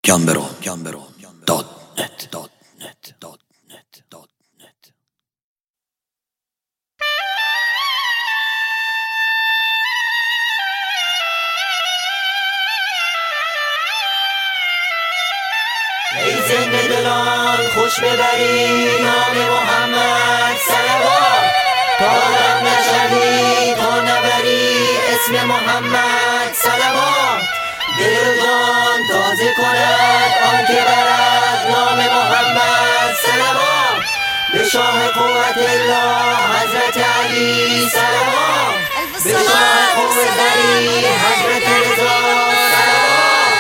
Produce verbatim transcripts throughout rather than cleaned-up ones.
گمبرو گمبرو دات نت دات نت دات نت دات نت. ای زنده دلان خوش ببری نام محمد صلوات، تا دم نشوی تا نبری اسم محمد صلوات. دل جان تازه کند آن که برد نام محمد صلوات. به شاه قوت الله حضرت علی صلوات، به شاه قوت علی حضرت رضا صلوات.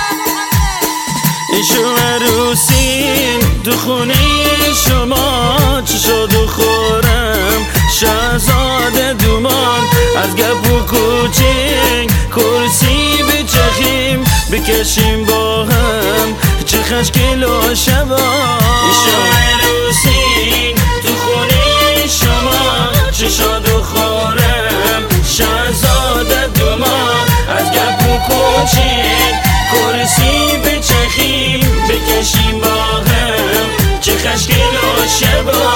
ایشون عروسین تو خونه شما، چی شد و خورم شهزاده دومان. از گپ و کوچین کرسی بچخیم بکشیم با هم چه خشکل و شبا. ایشون عروسین تو خونه شما، چی شد و خورم شهزاده دومان. از گپ و کوچین کرسی بچخیم بکشیم با هم چه خشکل و شبا.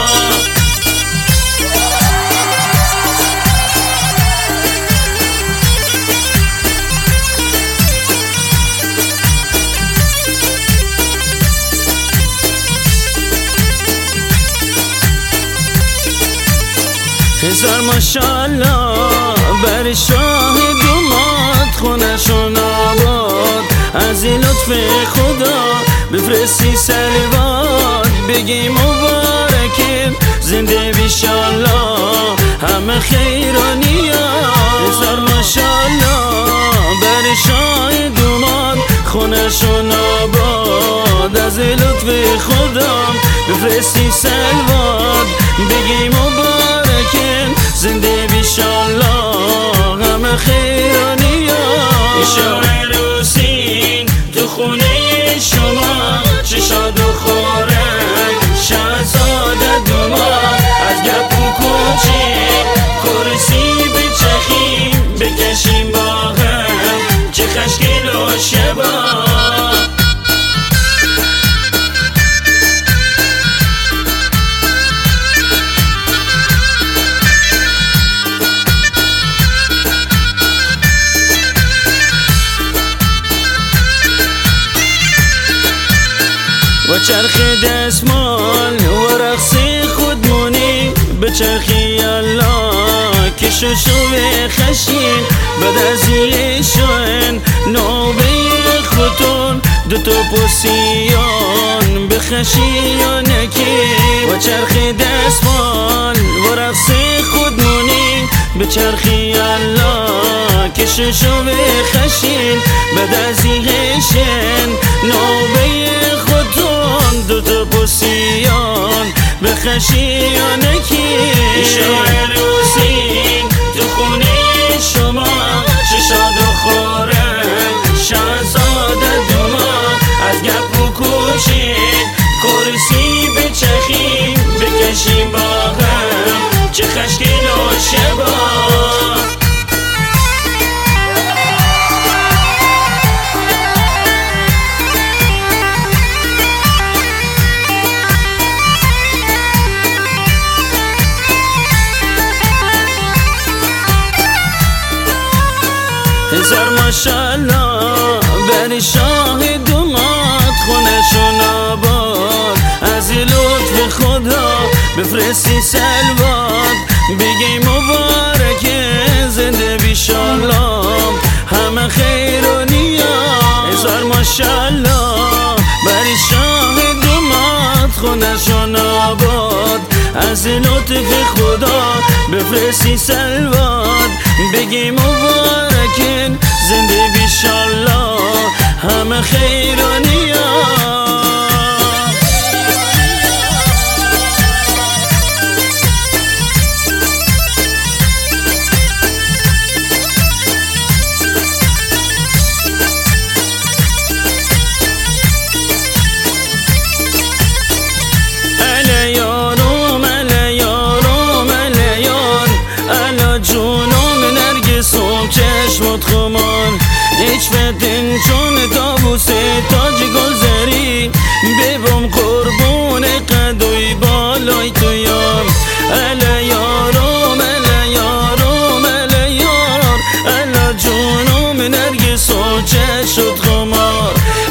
هزار ماشالله بر شاه دومات، خونشون آباد از لطف خدا بفرستی سلوات. بگی مبارکه زنده بیشالله همه خیر و نیات. هزار ماشالله بر شاه دومات، خونشون آباد از لطف خدا بفرستی سلوات. بگی مبارکه زنده بیشالله همه خیر و نیات. ایشون عروسین تو خونه شما، چه شاد و خورم شهزاده دومان. از گپ و کوچین کرسی بچخیم بکشیم با هم چه خشکل و شبا. و چرخ دستمال و رقص خودمونی بچرخی الله که شوشو خشین. بعد از ایشون نوبه خودتون دو تا پوسیان بخشی یا نکی. و چرخ دستمال و رقص خودمونی بچرخی الله که شوشو خشین. بعد از ایشون نوبه دو تا پوسیان بخشی یا نکی. ایشون عروسین تو خونه شما، چه شاد و خورم شهزاده دومان. از گپ و کوچین کرسی بچخیم بکشیم با هم چه خشکل و شبا. هزار ماشالله بر شاه دومات، خونشون آباد از لطف خدا بفرستی سلوات. بگی مبارکه زنده بیشالله همه خیر و نیات. هزار ماشالله بر شاه دومات، خونشون آباد از لطف خدا بفرستی سلوات. بگی مبارکه زنده بیشالله همه خیر و نیات. چشمت خمان هیچ فتن چون تابوس تا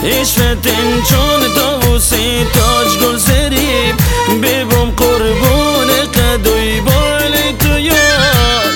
عشقتن چون طاووسی تاج گل زری ببم قربون قدوی بال تو یاد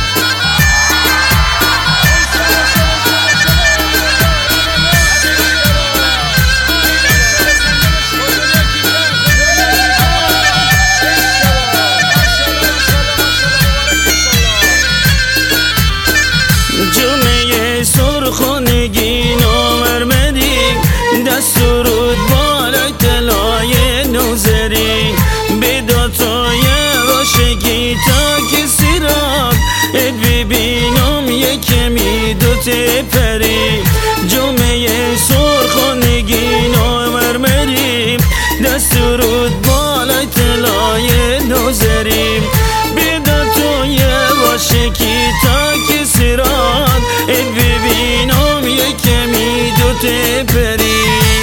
جمعه سرخونگی نامرمدی دست رود بالای طلای نوزری بیدا توی باشگی تا کسی را اد ببینم یکمی دوت پری جمعه سرخونگی نامرمدی دست رود بالای طلای نوزری بیدا توی باشگی تا کسی را اد ببینم یکمی دوت پری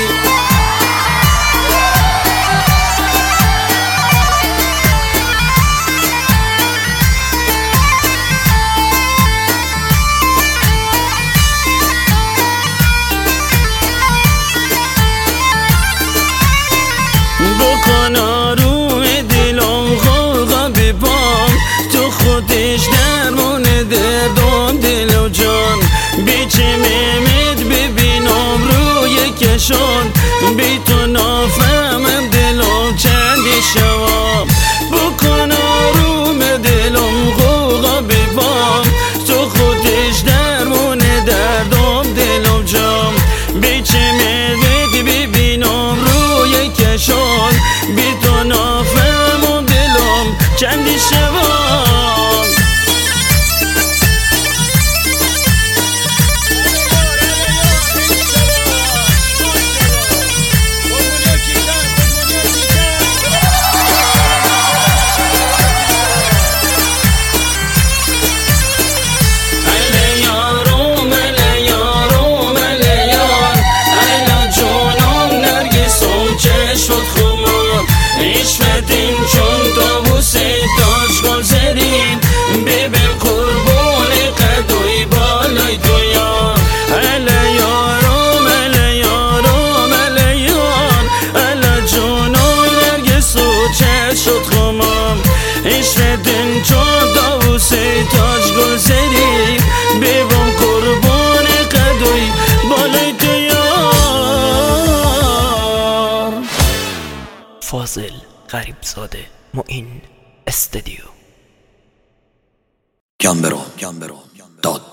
بکن آروم دلم غوغا ببام تو خودش درمون دردم دل و جان بیچه ممد ببینم روی کشان بی تو نافهمم دلم چندی شوام بکن آروم دلم غوغا ببام تو خودش درمون دردم دل و جان بیچه ممد ببینم روی کشان بی تو نافهمم دلم چندی شوام عشقتن چون طاووسی تاج گل زری ببم قربون قدوی بالای تو یار اله یارم اله یارم اله یار اله جونم نرگس و چشمت خمام عشقتن چون طاووسی تاج گل زری ببم قربون قدوی بالای تو یار. فاضل غریبزاده معین استودیو جان برو جان برو داد